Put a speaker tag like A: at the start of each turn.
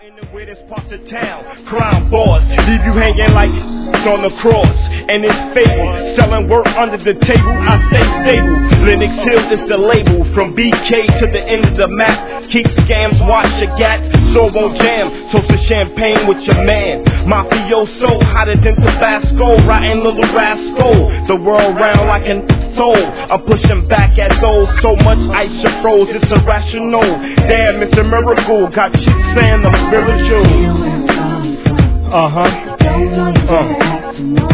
A: in the weirdest parts of town. Crown boss, leave you hanging like on the cross. And it's fable, selling work under the table, I stay stable. Lennox Hill is the label, from BK to the end of the map. Keep scams, watch your gat, so won't jam. Toast to champagne with your man. Mafioso, hotter than Tabasco, rotten little rascal. The world round like an soul, I'm pushing back at those. So much ice you froze, it's irrational. Damn, it's a miracle, got chicks saying I'm spiritual.